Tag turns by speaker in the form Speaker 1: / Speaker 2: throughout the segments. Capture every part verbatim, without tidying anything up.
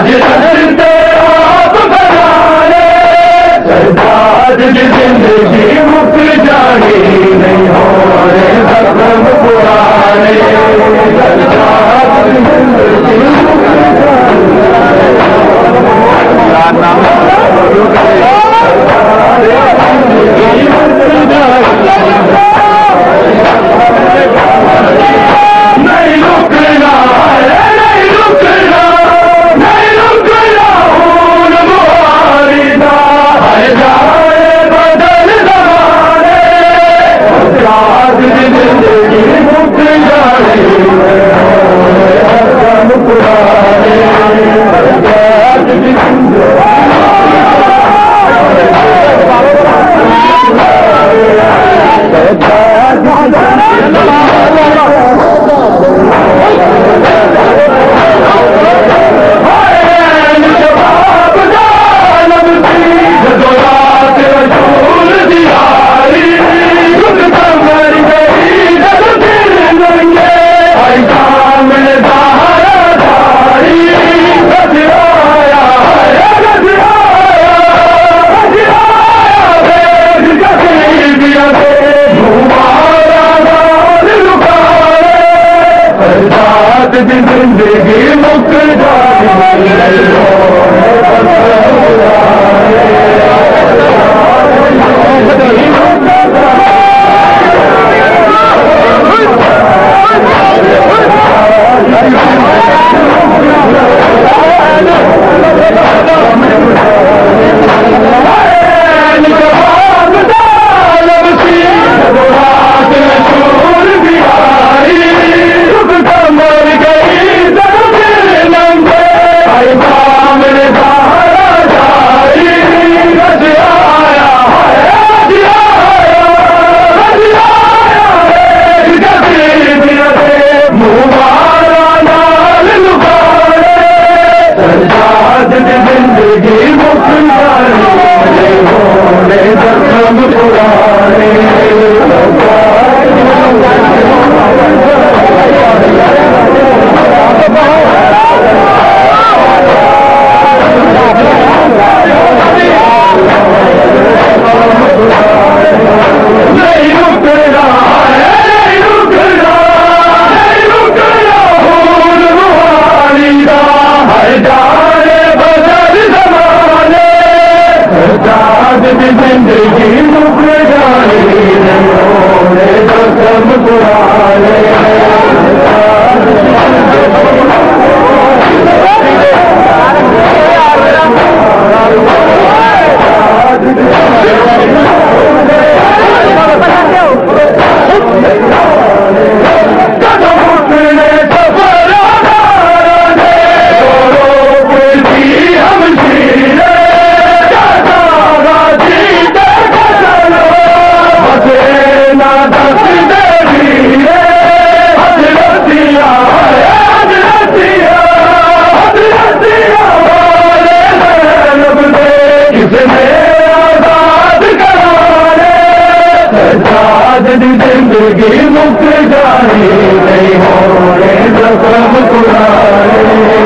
Speaker 1: जिंदगी मुक्त जारी नहीं होने जख्म पुराने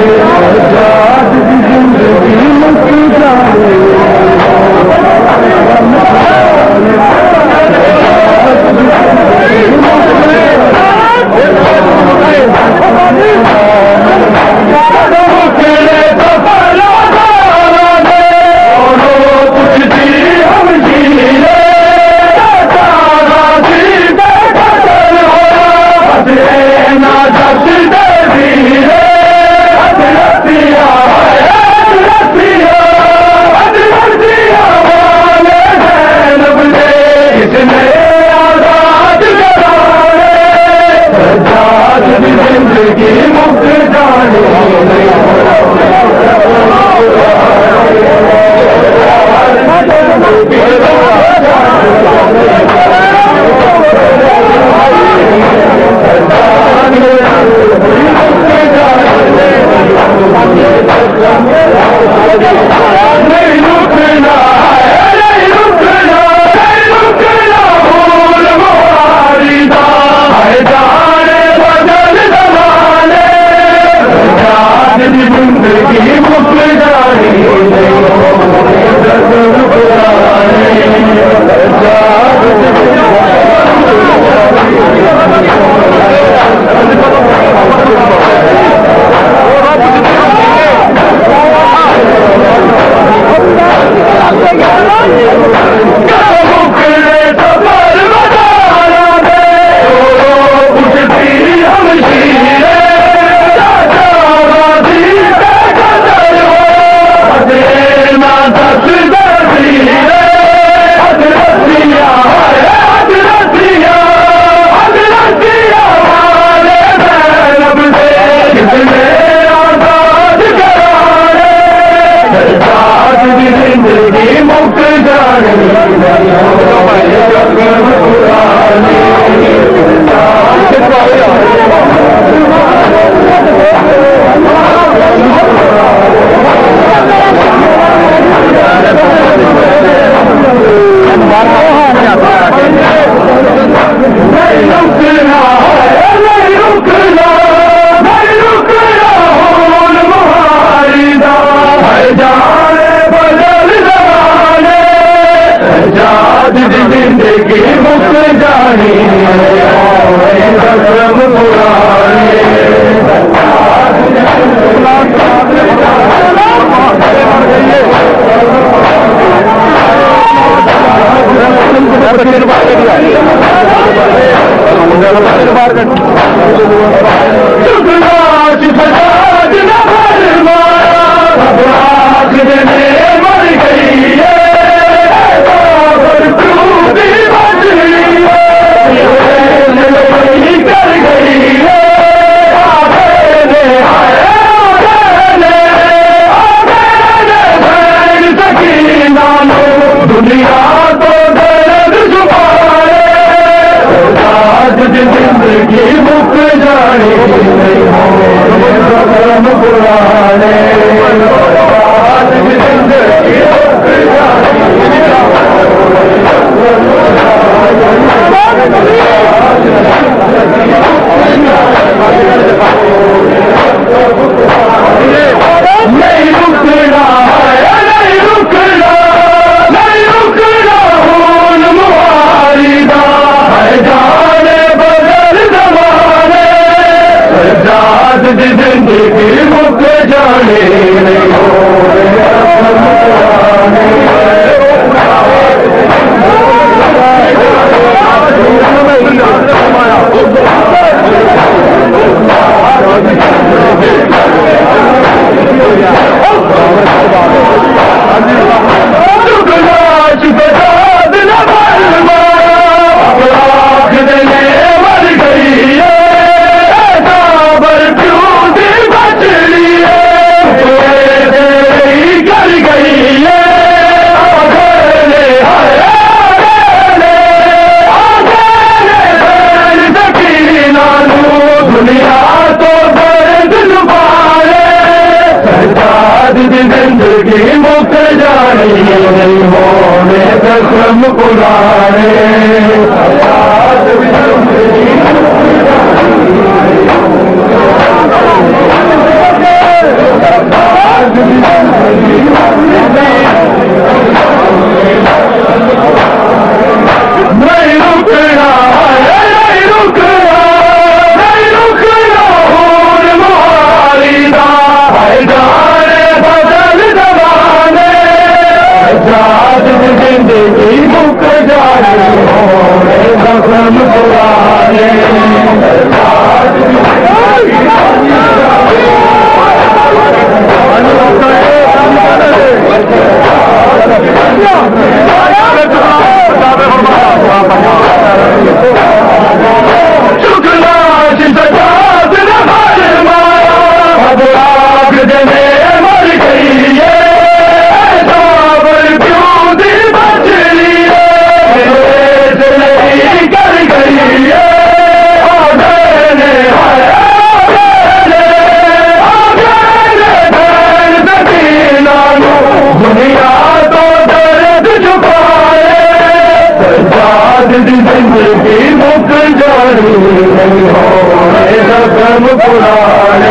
Speaker 1: आजाद जिंदगी मुक्त जारी जिंदगी मुक्त जिंदगी मुक जानी रस्म पुरानी मर गई कर गई दुनिया तो दर्द छुपाए आज जिंदगी मुक जाने रस्म पुराने आज जिंदगी मुक नहीं रुकना है नहीं रुकना नहीं रुकना खून मुहारिदा है जाने बदल जमाने सजाद जिंदगी मुक जाने नहीं हो जिंदगी मुक जानी नहीं होने रस्म पुराने नहीं रुकना नहीं रुकना नहीं रुकना खून मुहारिदा है जाने बदल जमाने आजाद जिंदगी मुक जाने होने रस्म पुराने मर गई क्यों दी बचली कर गई दुनिया तो दर्द छुपाए सजाद जिंदगी मुक जानी नहीं होने रस्म पुराने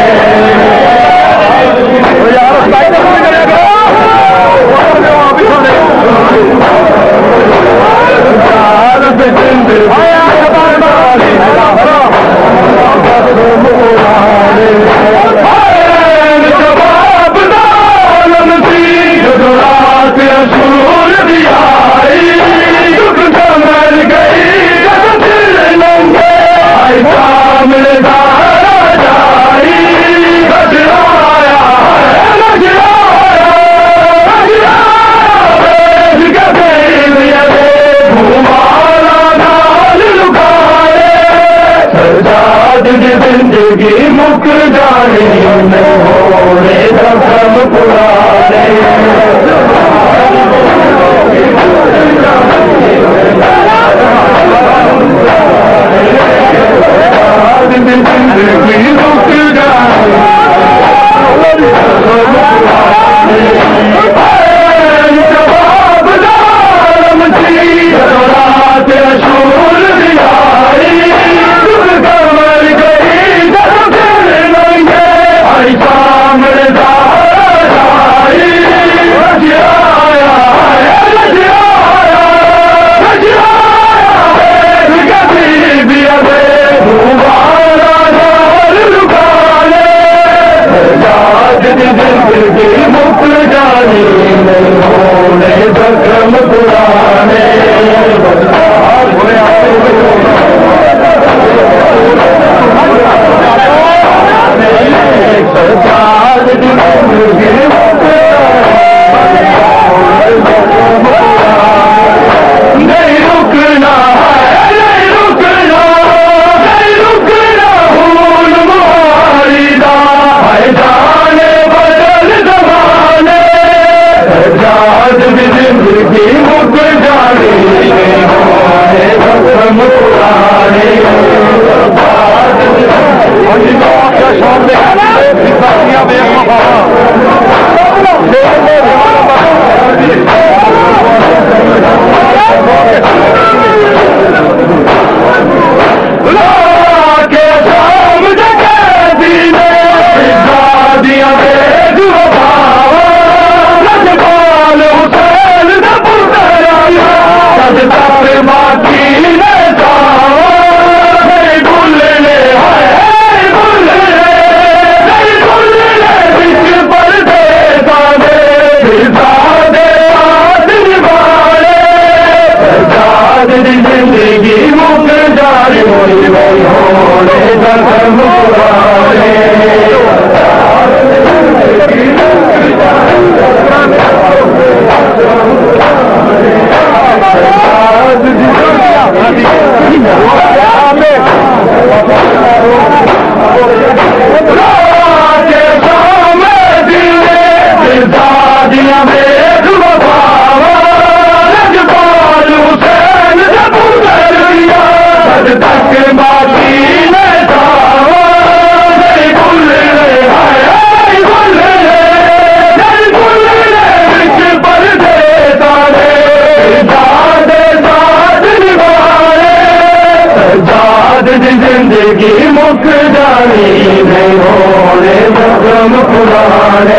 Speaker 1: जवाब दालम सी रात असूर दिया मर गई दिल नंगे मिलदारा जाई नजराया नजराया घुमाना नाल लुकाए सजाद जिंदगी मुक जाने नहीं होने रस्म पुराने जिंदगी मुक जानी नहीं होने जख्म पुराने सजाद जिंदगी मुक नहीं रुकना है नहीं रुकना नहीं रुकना भूल मुहारिदा है जाने बदल जमाने सजाद जिंदगी मुक जानी होने जख्म पुराने जिंदगी मुक जारी होने जख्म पुराने जिंदगी मुक जानी नहीं होने जख्म पुराने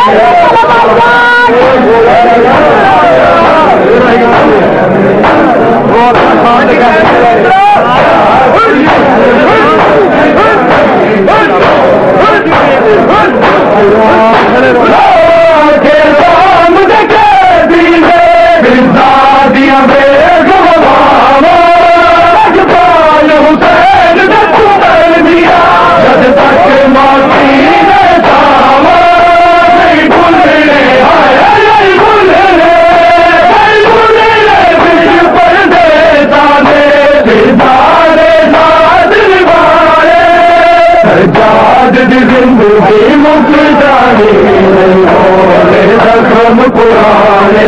Speaker 1: जिंदगी मुक जानी नहीं होने जख्म पुराने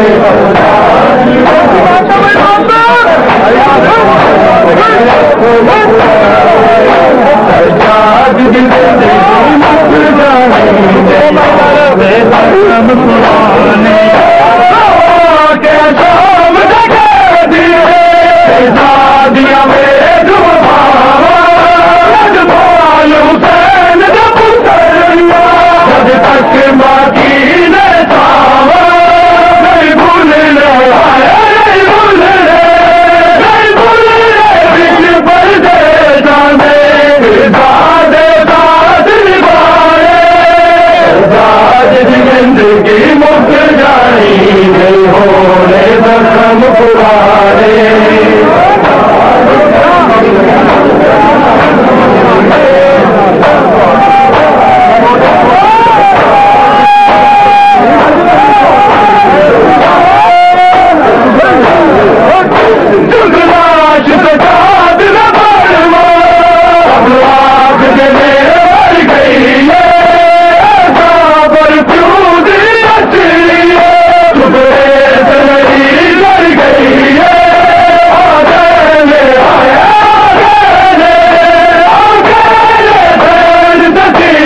Speaker 1: जिंदगी मुक जानी नहीं होने जख्म पुराने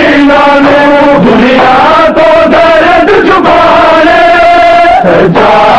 Speaker 1: दुनिया तो दर्द छुपाने